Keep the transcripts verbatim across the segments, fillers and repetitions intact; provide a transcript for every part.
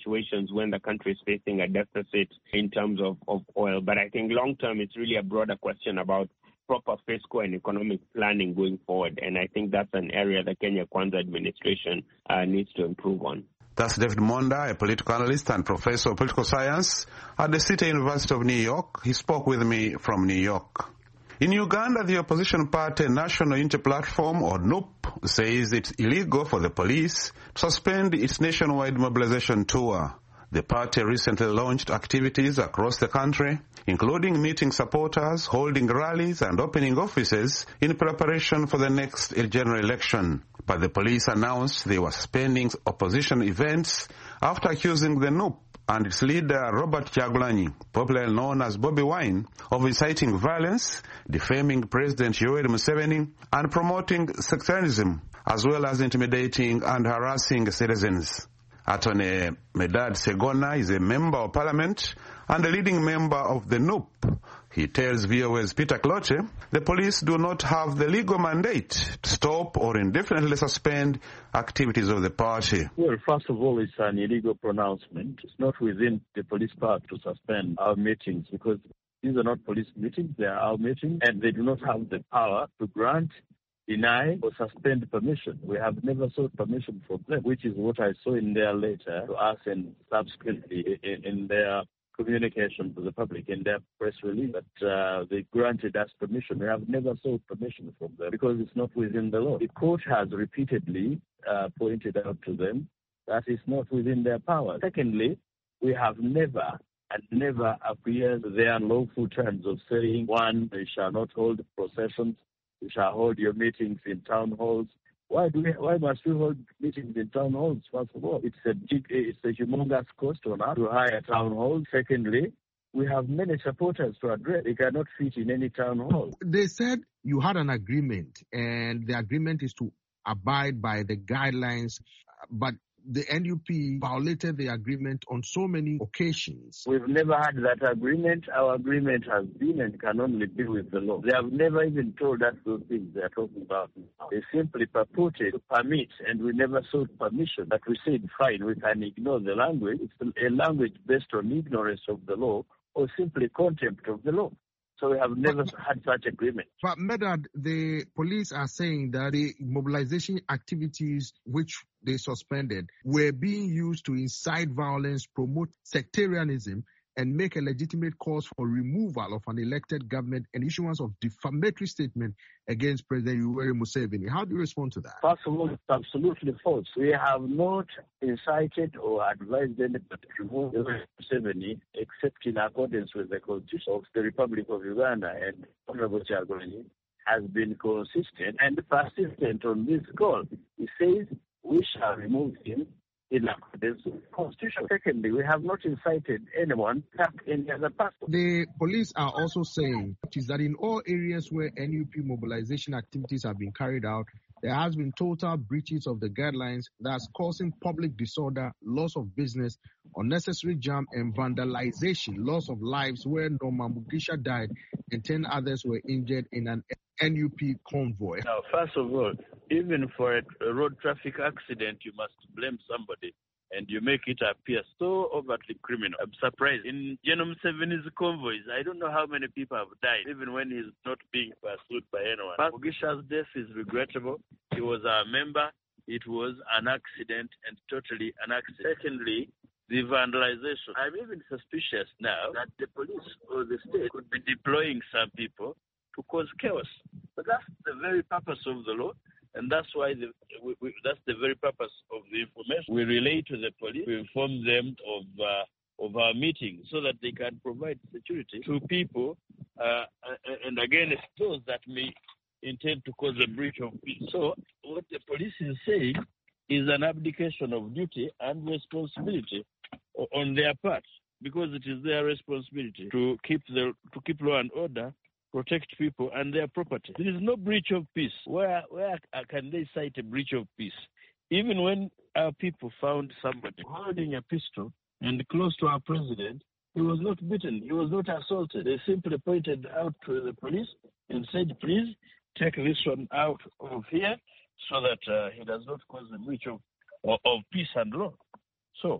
situations when the country is facing a deficit in terms of, of oil. But I think long-term, it's really a broader question about proper fiscal and economic planning going forward. And I think that's an area the Kenya Kwanza administration uh, needs to improve on. That's David Monda, a political analyst and professor of political science at the City University of New York. He spoke with me from New York. In Uganda, the opposition party National Unity Platform, or N U P, says it's illegal for the police to suspend its nationwide mobilization tour. The party recently launched activities across the country, including meeting supporters, holding rallies, and opening offices in preparation for the next general election. But the police announced they were suspending opposition events after accusing the N U P and its leader Robert Kyagulanyi, popularly known as Bobi Wine, of inciting violence, defaming President Yoweri Museveni, and promoting sectarianism, as well as intimidating and harassing citizens. Attorney Medad Segona is a member of parliament and a leading member of the N U P. He tells V O A's Peter Clote the police do not have the legal mandate to stop or indefinitely suspend activities of the party. Well, first of all, it's an illegal pronouncement. It's not within the police power to suspend our meetings because these are not police meetings, they are our meetings, and they do not have the power to grant, deny, or suspend permission. We have never sought permission from them, which is what I saw in their letter to us and subsequently in, in their communication to the public in their press release that uh, they granted us permission. We have never sought permission from them because it's not within the law. The court has repeatedly uh, pointed out to them that it's not within their power. Secondly, we have never and never appeared their lawful terms of saying, one, they shall not hold processions, you shall hold your meetings in town halls. Why do we, why must we hold meetings in town halls? First of all, it's a big, it's a humongous cost on us to hire town halls. Secondly, we have many supporters to address. They cannot fit in any town hall. They said you had an agreement, and the agreement is to abide by the guidelines, but the N U P violated the agreement on so many occasions. We've never had that agreement. Our agreement has been and can only be with the law. They have never even told us those things they are talking about now. They simply purported to permit, and we never sought permission. But we said, fine, we can ignore the language. It's a language based on ignorance of the law or simply contempt of the law. So we have never but, had such agreement. But Medad, the police are saying that the mobilization activities which they suspended were being used to incite violence, promote sectarianism, and make a legitimate cause for removal of an elected government and issuance of defamatory statement against President Yoweri Museveni. How do you respond to that? First of all, it's absolutely false. We have not incited or advised anybody to remove Yoweri Museveni except in accordance with the Constitution of the Republic of Uganda, and Honorable Kyagulanyi has been consistent and persistent on this call. He says we shall remove him in accordance with the Constitution. Secondly, we have not incited anyone to attack any other person. The police are also saying is that in all areas where N U P mobilization activities have been carried out, there has been total breaches of the guidelines that's causing public disorder, loss of business, unnecessary jam, and vandalization, loss of lives where Norma Mugisha died and ten others were injured in an N U P convoy. Now, first of all, even for a road traffic accident, you must blame somebody, and you make it appear so overtly criminal. I'm surprised. In General Museveni's convoys, I don't know how many people have died, even when he's not being pursued by anyone. But Mugisha's death is regrettable. He was our member. It was an accident, and totally an accident. Secondly, the vandalization. I'm even suspicious now that the police or the state could be deploying some people to cause chaos. But that's the very purpose of the law, and that's why the, we, we, that's the very purpose of the information we relay to the police. We inform them of uh, of our meeting so that they can provide security to people, uh, and against those that may intend to cause a breach of peace. So what the police is saying is an abdication of duty and responsibility on their part, because it is their responsibility to keep the to keep law and order, protect people and their property. There is no breach of peace. Where where can they cite a breach of peace? Even when our people found somebody holding a pistol and close to our president, he was not beaten, he was not assaulted. They simply pointed out to the police and said, please take this one out of here so that uh, he does not cause a breach of, of, of peace and law. So uh,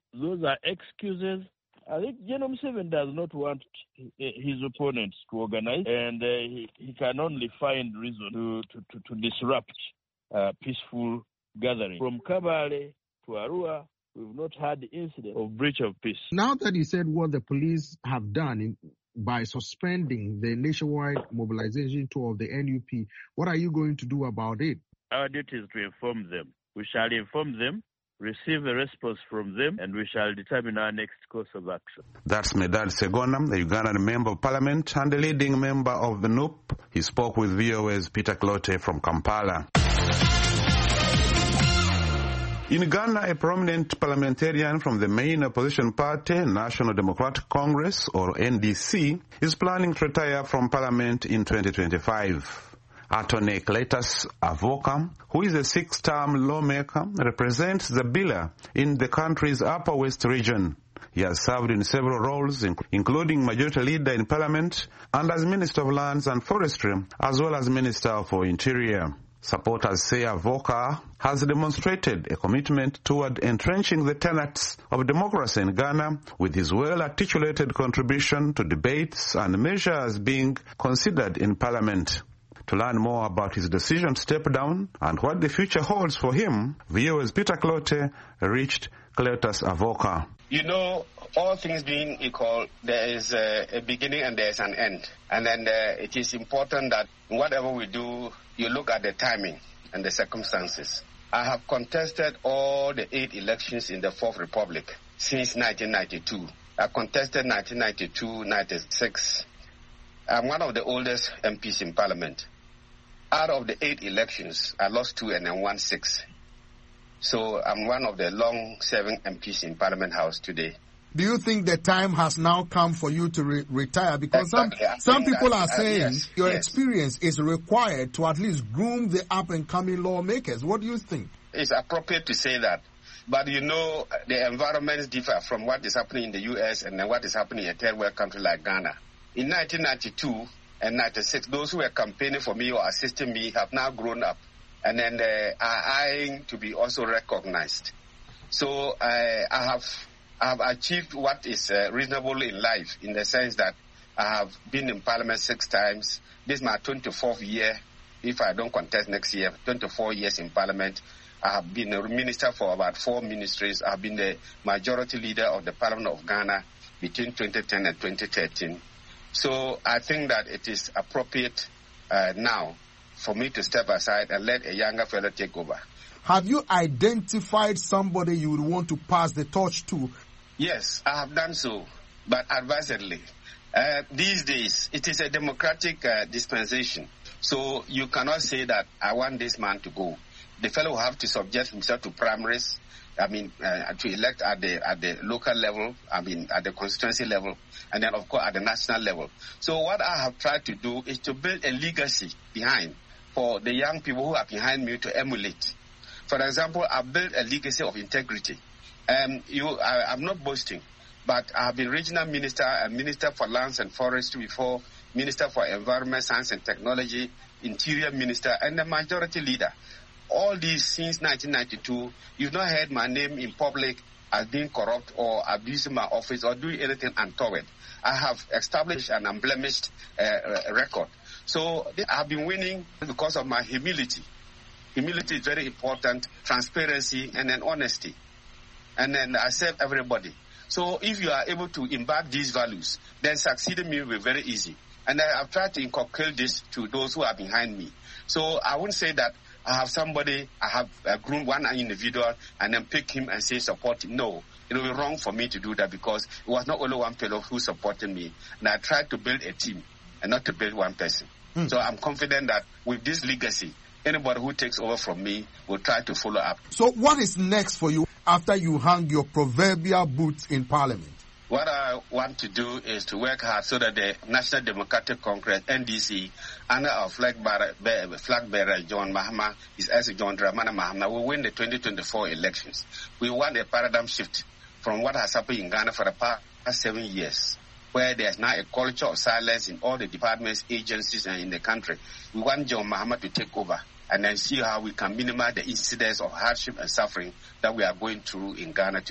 those are excuses. I think General Museveni does not want his opponents to organize, and uh, he, he can only find reason to, to, to, to disrupt uh, peaceful gathering. From Kabale to Arua, we've not had the incident of breach of peace. Now that you said what the police have done in, by suspending the nationwide mobilization tour of the N U P, what are you going to do about it? Our duty is to inform them. We shall inform them, receive a response from them, and we shall determine our next course of action. That's Medad Segona, the Ugandan Member of Parliament and the leading member of the N U P. He spoke with V O A's Peter Clote from Kampala. In Ghana, a prominent parliamentarian from the main opposition party, National Democratic Congress, or N D C, is planning to retire from parliament in twenty twenty-five. Attorney Cletus Avoka, who is a six-term lawmaker, represents the Bila in the country's Upper West region. He has served in several roles, including Majority Leader in Parliament and as Minister of Lands and Forestry, as well as Minister for Interior. Supporters say Avoka has demonstrated a commitment toward entrenching the tenets of democracy in Ghana with his well-articulated contribution to debates and measures being considered in Parliament. To learn more about his decision to step down and what the future holds for him, V O A's Peter Clote reached Cletus Avoka. You know, all things being equal, there is a, a beginning and there is an end. And then uh, it is important that whatever we do, you look at the timing and the circumstances. I have contested all the eight elections in the Fourth Republic since nineteen ninety-two. I contested nineteen ninety-two, ninety-six. I'm one of the oldest M Ps in Parliament. Out of the eight elections, I lost two and then won six. So I'm one of the long-serving M Ps in Parliament House today. Do you think the time has now come for you to re- retire? Because exactly. some, some people that, are saying uh, yes, your yes. experience is required to at least groom the up-and-coming lawmakers. What do you think? It's appropriate to say that. But you know, the environments differ from what is happening in the U S and then what is happening in a third world country like Ghana. In nineteen ninety-two and ninety-six, those who were campaigning for me or assisting me have now grown up and then uh, are eyeing to be also recognized. So uh, I have I have achieved what is uh, reasonable in life in the sense that I have been in Parliament six times. This is my twenty-fourth year. If I don't contest next year, twenty-four years in Parliament. I have been a minister for about four ministries. I have been the majority leader of the Parliament of Ghana between twenty ten and twenty thirteen. So I think that it is appropriate uh, now for me to step aside and let a younger fellow take over. Have you identified somebody you would want to pass the torch to? Yes, I have done so, but advisedly. Uh, these days, it is a democratic uh, dispensation. So you cannot say that I want this man to go. The fellow will have to subject himself to primaries, I mean, uh, to elect at the at the local level, I mean, at the constituency level, and then, of course, at the national level. So what I have tried to do is to build a legacy behind for the young people who are behind me to emulate. For example, I built a legacy of integrity. Um, you, I, I'm not boasting, but I have been regional minister and minister for lands and forestry before, minister for environment, science and technology, interior minister, and the majority leader. All these since nineteen ninety-two, you've not heard my name in public as being corrupt or abusing my office or doing anything untoward. I have established an unblemished uh, record. So I have been winning because of my humility. Humility is very important, transparency, and then honesty. And then I serve everybody. So if you are able to imbibe these values, then succeeding me will be very easy. And I have tried to inculcate this to those who are behind me. So I wouldn't say that I have somebody, I have uh, groomed one individual and then pick him and say support him. No, it will be wrong for me to do that because it was not only one fellow who supported me. And I tried to build a team and not to build one person. Mm. So I'm confident that with this legacy, anybody who takes over from me will try to follow up. So what is next for you after you hang your proverbial boots in Parliament? What I want to do is to work hard so that the National Democratic Congress, N D C, under our flag bearer, flag bearer John Mahama, His Excellency John Dramani Mahama, will win the twenty twenty-four elections. We want a paradigm shift from what has happened in Ghana for the past seven years, where there's now a culture of silence in all the departments, agencies, and in the country. We want John Mahama to take over and then see how we can minimize the incidents of hardship and suffering that we are going through in Ghana today.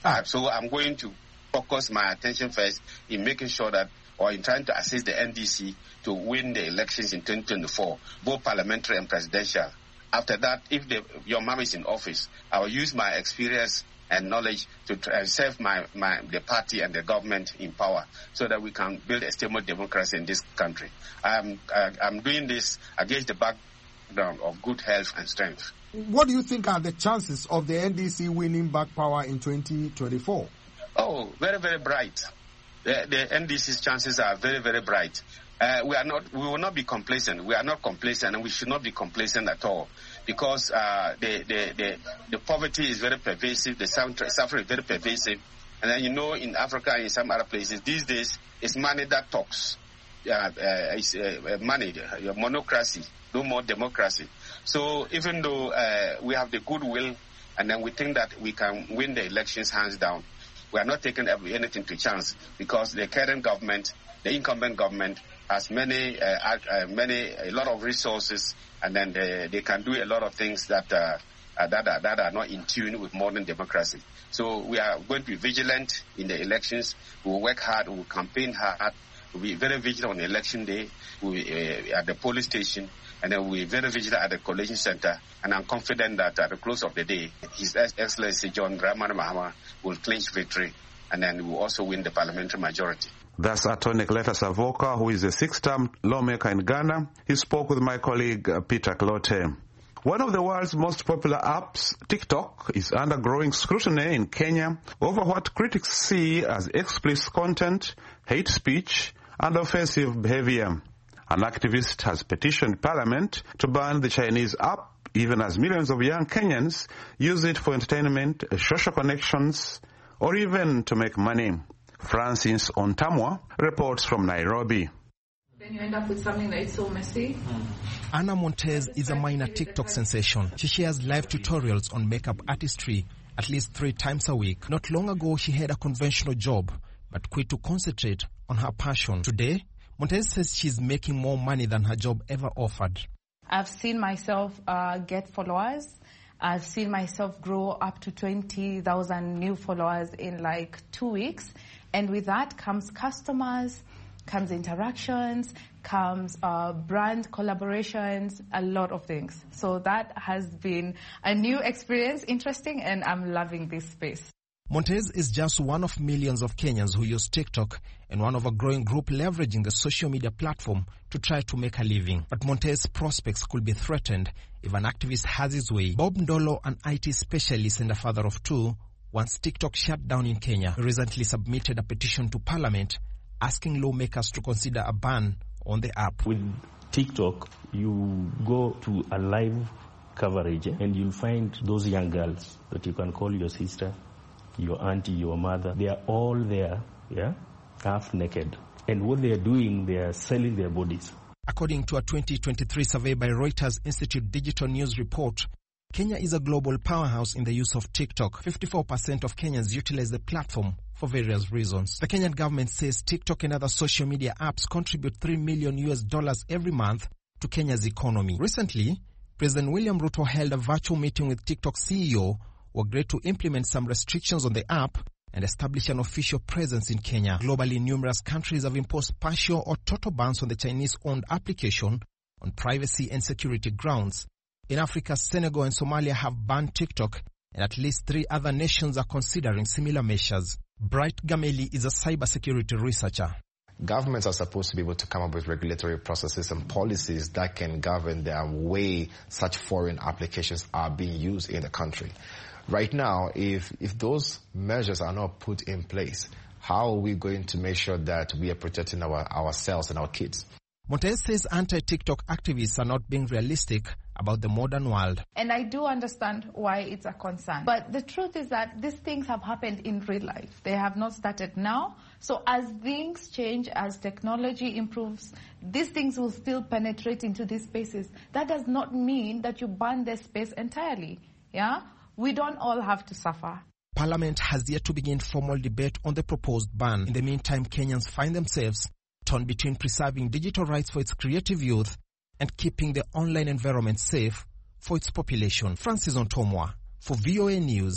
Uh, so I'm going to focus my attention first in making sure that, or in trying to assist the N D C to win the elections in twenty twenty-four, both parliamentary and presidential. After that, if the, your mom is in office, I will use my experience and knowledge to try, serve my, my the party and the government in power so that we can build a stable democracy in this country. I'm, uh, I'm doing this against the background of good health and strength. What do you think are the chances of the N D C winning back power in twenty twenty-four? Oh, very, very bright. The, the N D C's chances are very, very bright. Uh, we are not. We will not be complacent. We are not complacent, and we should not be complacent at all, because uh, the, the the the poverty is very pervasive. The suffering is very pervasive, and then you know, in Africa and in some other places these days, it's money that talks. Uh, uh, it's uh, money, uh, monocracy, no more democracy. So even though uh, we have the goodwill, and then we think that we can win the elections hands down, we are not taking anything to chance, because the current government, the incumbent government, has many, uh, uh, many, a lot of resources, and then they, they can do a lot of things that, uh, uh, that, are, that are not in tune with modern democracy. So we are going to be vigilant in the elections. We will work hard. We will campaign hard. We will be very vigilant on election day. We will be uh, at the police station, and then we will be very vigilant at the collation center. And I'm confident that at the close of the day, His Excellency John Dramani Mahama will clinch victory, and then we will also win the parliamentary majority. That's Attorney Cletus Avoka, who is a six-term lawmaker in Ghana. He spoke with my colleague uh, Peter Clote. One of the world's most popular apps, TikTok, is under growing scrutiny in Kenya over what critics see as explicit content, hate speech, and offensive behavior. An activist has petitioned Parliament to ban the Chinese app, even as millions of young Kenyans use it for entertainment, social connections, or even to make money. Francis Ontamwa reports from Nairobi. Then you end up with something that is so messy. Mm. Anna Montez is a minor TikTok sensation. She shares live tutorials on makeup artistry at least three times a week. Not long ago, she had a conventional job, but quit to concentrate on her passion. Today, Montez says she's making more money than her job ever offered. I've seen myself uh, get followers. I've seen myself grow up to twenty thousand new followers in like two weeks. And with that comes customers, comes interactions, comes uh, brand collaborations, a lot of things. So that has been a new experience, interesting, and I'm loving this space. Montez is just one of millions of Kenyans who use TikTok and one of a growing group leveraging the social media platform to try to make a living. But Montez's prospects could be threatened if an activist has his way. Bob Ndolo, an I T specialist and a father of two, once TikTok shut down in Kenya, recently submitted a petition to Parliament asking lawmakers to consider a ban on the app. With TikTok, you go to a live coverage and you'll find those young girls that you can call your sister, your auntie, your mother. They are all there, yeah, half naked. And what they are doing, they are selling their bodies. According to a twenty twenty-three survey by Reuters Institute Digital News report, Kenya is a global powerhouse in the use of TikTok. fifty-four percent of Kenyans utilize the platform for various reasons. The Kenyan government says TikTok and other social media apps contribute three million U S dollars every month to Kenya's economy. Recently, President William Ruto held a virtual meeting with TikTok C E O who agreed to implement some restrictions on the app and establish an official presence in Kenya. Globally, numerous countries have imposed partial or total bans on the Chinese-owned application on privacy and security grounds. In Africa, Senegal and Somalia have banned TikTok, and at least three other nations are considering similar measures. Bright Gameli is a cybersecurity researcher. Governments are supposed to be able to come up with regulatory processes and policies that can govern the way such foreign applications are being used in the country. Right now, if, if those measures are not put in place, how are we going to make sure that we are protecting our, ourselves and our kids? Montez says anti-TikTok activists are not being realistic about the modern world. And I do understand why it's a concern. But the truth is that these things have happened in real life. They have not started now. So as things change, as technology improves, these things will still penetrate into these spaces. That does not mean that you ban the space entirely. Yeah? We don't all have to suffer. Parliament has yet to begin formal debate on the proposed ban. In the meantime, Kenyans find themselves torn between preserving digital rights for its creative youth and keeping the online environment safe for its population. Francis Ontomwa for V O A News,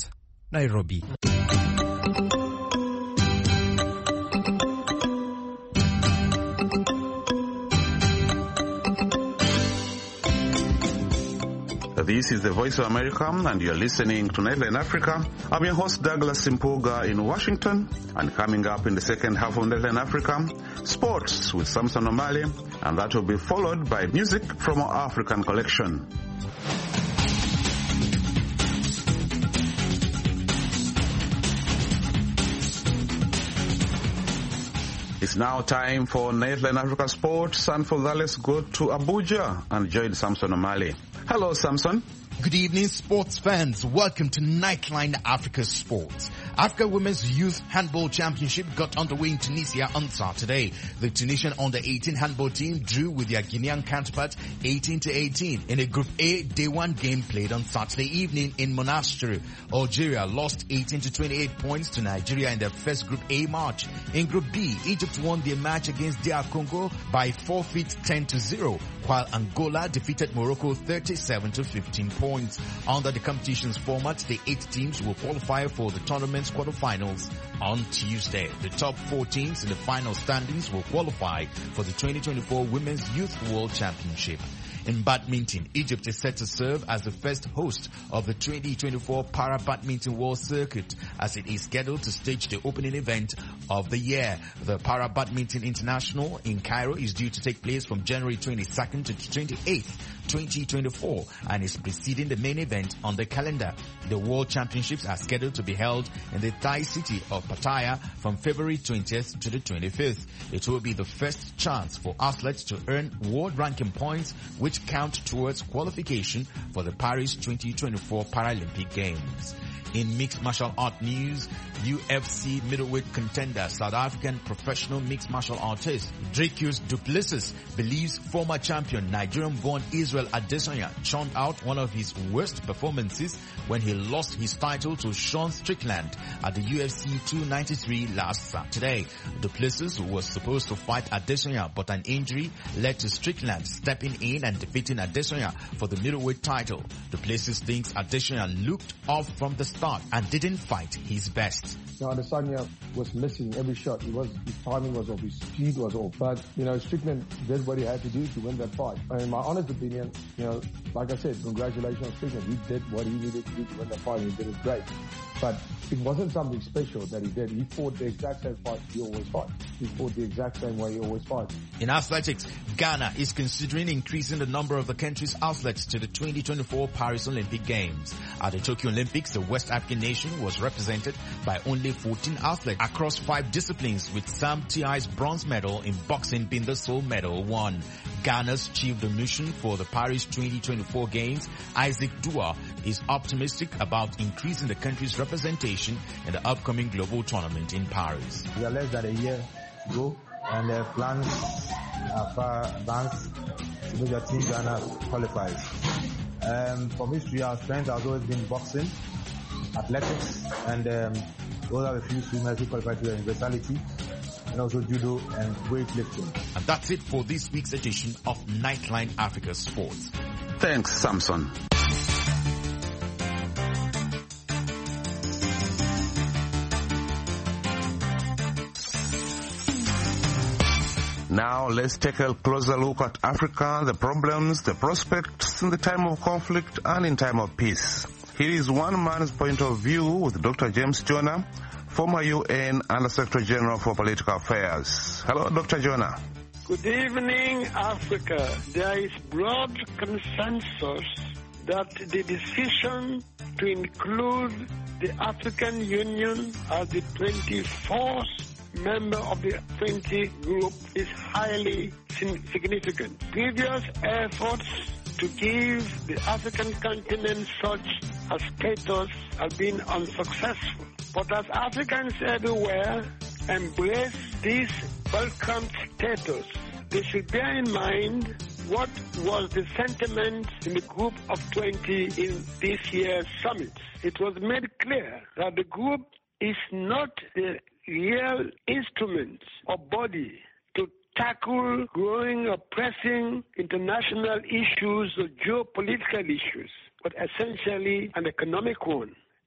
Nairobi. This is the Voice of America, and you're listening to Nightline Africa. I'm your host, Douglas Simpuga in Washington. And coming up in the second half of Nightline Africa, sports with Samson O'Malley, and that will be followed by music from our African collection. It's now time for Nightline Africa Sports, and for that, let's go to Abuja and join Samson O'Malley. Hello, Samson. Good evening, sports fans. Welcome to Nightline Africa Sports. Africa Women's Youth Handball Championship got underway in Tunisia on Saturday. The Tunisian under eighteen handball team drew with their Guinean counterpart eighteen to eighteen in a Group A Day one game played on Saturday evening in Monastery. Algeria lost eighteen to twenty-eight points to Nigeria in their first Group A match. In Group B, Egypt won their match against D R Congo by forfeit ten to zero, while Angola defeated Morocco thirty-seven to fifteen points. Under the competition's format, the eight teams will qualify for the tournament's quarterfinals on Tuesday. The top four teams in the final standings will qualify for the twenty twenty-four Women's Youth World Championship. In badminton, Egypt is set to serve as the first host of the twenty twenty-four Para Badminton World Circuit, as it is scheduled to stage the opening event of the year. The Para Badminton International in Cairo is due to take place from January twenty-second to twenty-eighth, twenty twenty-four, and is preceding the main event on the calendar. The World Championships are scheduled to be held in the Thai city of Pattaya from February twentieth to the twenty-fifth. It will be the first chance for athletes to earn world ranking points, which count towards qualification for the Paris twenty twenty-four Paralympic Games. In mixed martial art news, U F C middleweight contender, South African professional mixed martial artist Dricus du Plessis believes former champion Nigerian-born Israel Adesanya churned out one of his worst performances when he lost his title to Sean Strickland at the U F C two ninety-three last Saturday. Du Plessis was supposed to fight Adesanya, but an injury led to Strickland stepping in and defeating Adesanya for the middleweight title. Du Plessis thinks Adesanya looked off from the start and didn't fight his best. You know, Adesanya was missing every shot. He was, his timing was off, his speed was off. But, you know, Strickland did what he had to do to win that fight. And in my honest opinion, you know, like I said, congratulations on Strickland. He did what he needed to do to win the fight, and he did it great. But it wasn't something special that he did. He fought the exact same fight he always fights. He fought the exact same way he always fights. In athletics, Ghana is considering increasing the number of the country's athletes to the twenty twenty-four Paris Olympic Games. At the Tokyo Olympics, the West African nation was represented by only fourteen athletes across five disciplines, with Sam Tiai's bronze medal in boxing being the sole medal won. Ghana's chief de mission for the Paris twenty twenty-four Games, Isaac Dua, is optimistic about increasing the country's representation in the upcoming global tournament in Paris. We are less than a year to go, and the plans are far advanced to make the team Ghana qualifies. Um, from history, our strength has always been boxing, athletics, and um, those are the few swimmers who qualify to the universality, and also judo and weightlifting. And that's it for this week's edition of Nightline Africa Sports. Thanks, Samson. Now let's take a closer look at Africa, the problems, the prospects in the time of conflict and in time of peace. Here is one man's point of view with Doctor James Jonah, former U N Under-Secretary General for Political Affairs. Hello, Doctor Jonah. Good evening, Africa. There is broad consensus that the decision to include the African Union as the twenty-fourth member of the twenty group is highly significant. Previous efforts to give the African continent such a status have been unsuccessful. But as Africans everywhere embrace this welcome status, they should bear in mind what was the sentiment in the group of twenty in this year's summit. It was made clear that the group is not the real instrument or body to tackle growing or pressing international issues or geopolitical issues, but essentially an economic one.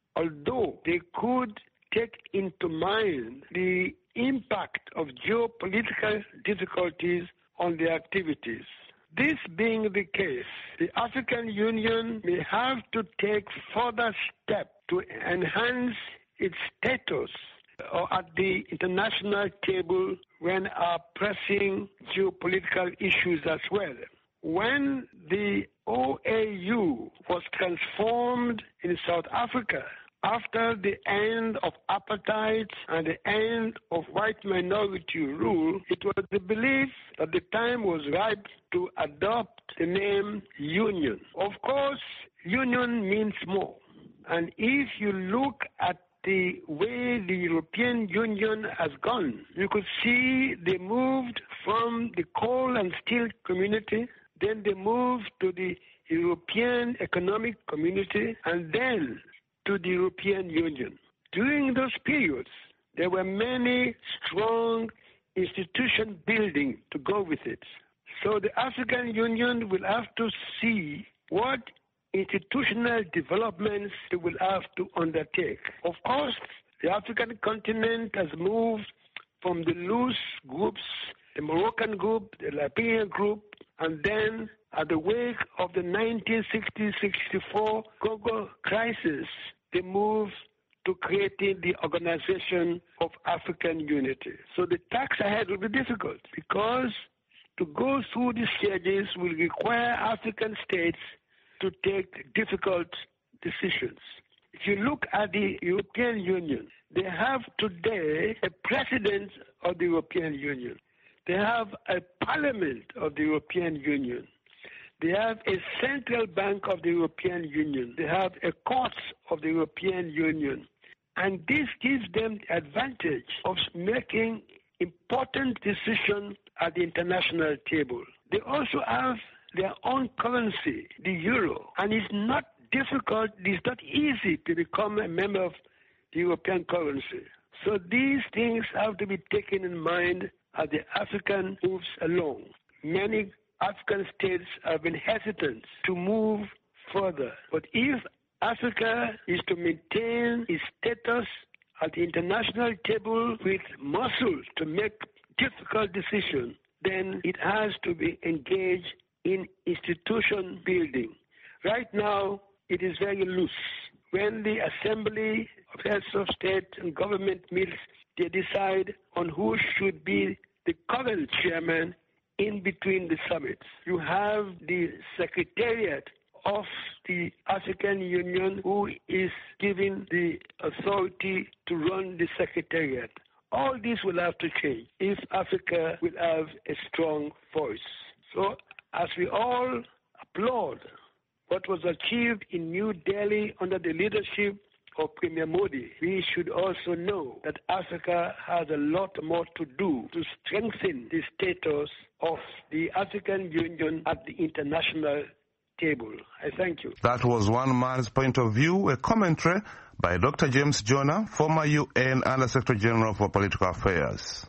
although they could take into mind the impact of geopolitical difficulties on their activities. This being the case, the African Union may have to take further steps to enhance its status or at the international table when are pressing geopolitical issues as well. When the O A U was transformed in South Africa after the end of apartheid and the end of white minority rule, it was the belief that the time was ripe to adopt the name Union. Of course, Union means more. And if you look at the way the European Union has gone, you could see they moved from the coal and steel community, then they moved to the European Economic Community, and then to the European Union. During those periods, there were many strong institution building to go with it. So the African Union will have to see what institutional developments it will have to undertake. Of course, the African continent has moved from the loose groups, the Moroccan group, the Liberian group, and then at the wake of the nineteen sixty sixty-four Congo crisis, they moved to creating the Organization of African Unity. So the task ahead will be difficult because to go through these stages will require African states to take difficult decisions. If you look at the European Union, they have today a president of the European Union. They have a parliament of the European Union. They have a central bank of the European Union. They have a court of the European Union. And this gives them the advantage of making important decisions at the international table. They also have their own currency, the euro. And it's not difficult, it's not easy to become a member of the European currency. So these things have to be taken in mind as the African moves along. Many African states have been hesitant to move further. But if Africa is to maintain its status at the international table with muscle to make difficult decisions, then it has to be engaged in institution building. Right now, it is very loose. When the Assembly of Heads of State and Government meets, they decide on who should be the current chairman in between the summits. You have the Secretariat of the African Union who is given the authority to run the Secretariat. All this will have to change if Africa will have a strong voice. So as we all applaud what was achieved in New Delhi under the leadership of Premier Modi, we should also know that Africa has a lot more to do to strengthen the status of the African Union at the international table. I thank you. That was one man's point of view, a commentary by Doctor James Jonah, former U N Under Secretary General for Political Affairs.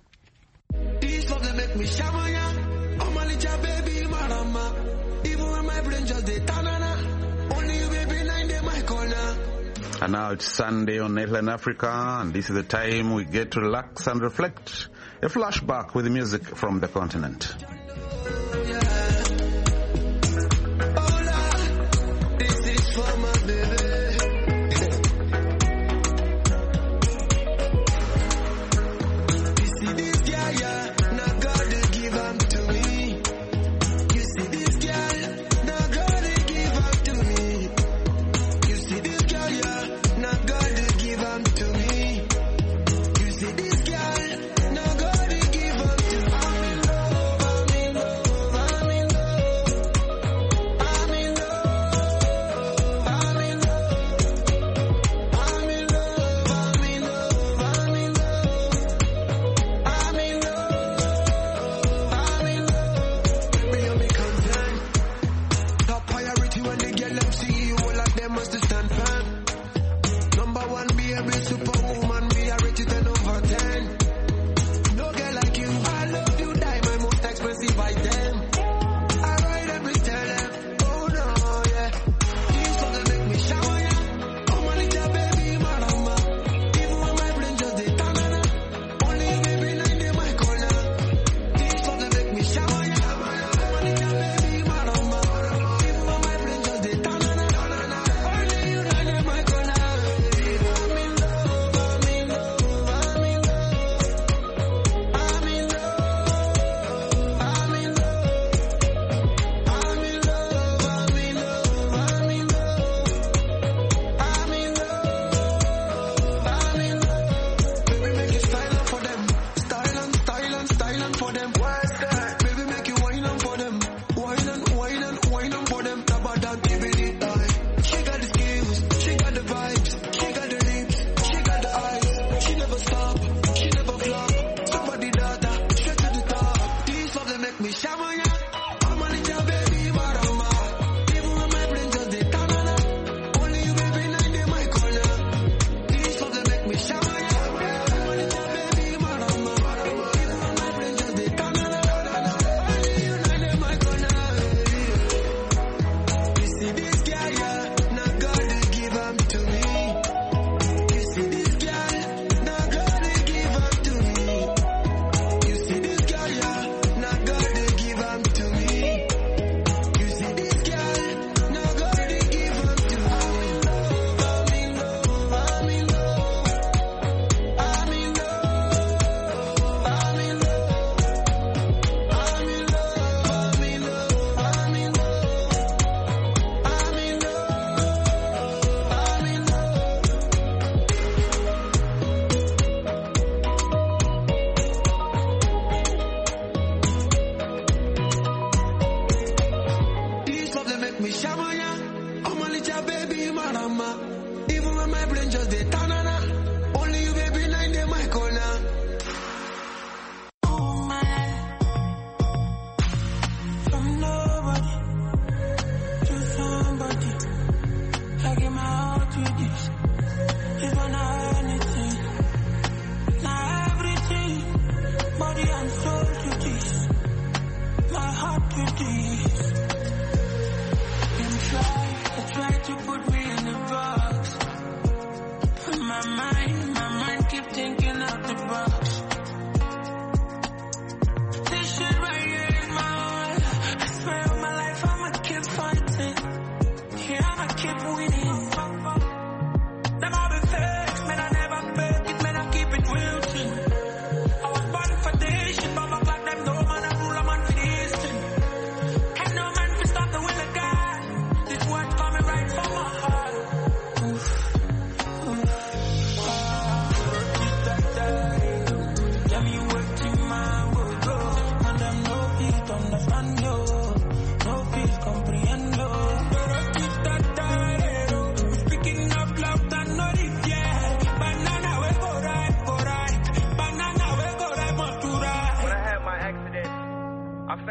These love they make me shamaya. I'm a little baby marama. Even when my brain just dey tanana. Only you baby nine day my corner. And now it's Sunday on Nightline Africa, and this is the time we get to relax and reflect. A flashback with music from the continent. This girl, now God give up to me.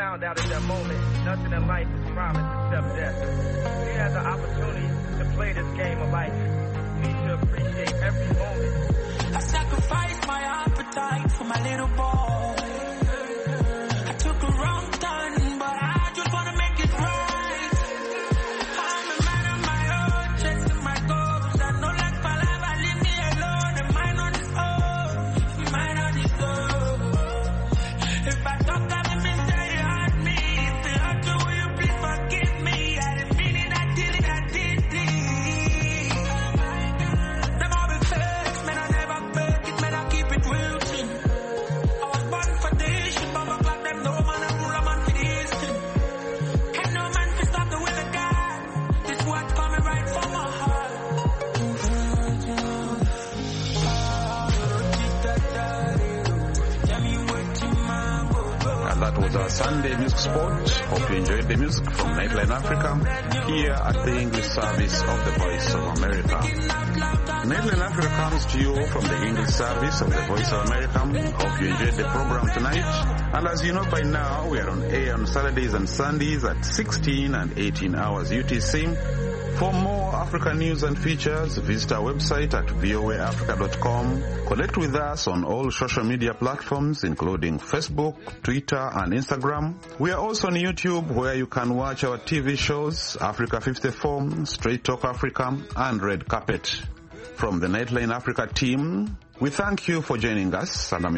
found out at that moment, nothing in life is promised except death. You had the opportunity to play this game of life. You need to appreciate every moment. I sacrificed my appetite for my little boy. I took a wrong turn, but I just wanna make it right. I'm a man of my own, chasing my goals. I know like palabra, leave me alone. And mine on his own, mine on his own. If I don't have him inside, you hurt me. If it hurt you, will you please forgive me? I didn't mean it, I did it, I did it. Them all be fakes, man, I never fake it, man, I keep it real thing. I was born for this shit, but fuck like them, no man, I'm rule a man for this thing. Ain't no man can stop the will of God. This what's coming right from my heart. Tell me what you mind, And that was our Sunday Music Spot. Hope you enjoyed the music from Nightline Africa here at the English service of the Voice of America. Nightline Africa comes to you from the English service of the Voice of America. Hope you enjoyed the program tonight. And as you know by now, we are on air on Saturdays and Sundays at sixteen and eighteen hours U T C. For more African news and features, visit our website at v o a africa dot com. Connect with us on all social media platforms, including Facebook, Twitter, and Instagram. We are also on YouTube, where you can watch our T V shows, Africa fifty-four, Straight Talk Africa, and Red Carpet. From the Nightline Africa team, we thank you for joining us, and I'm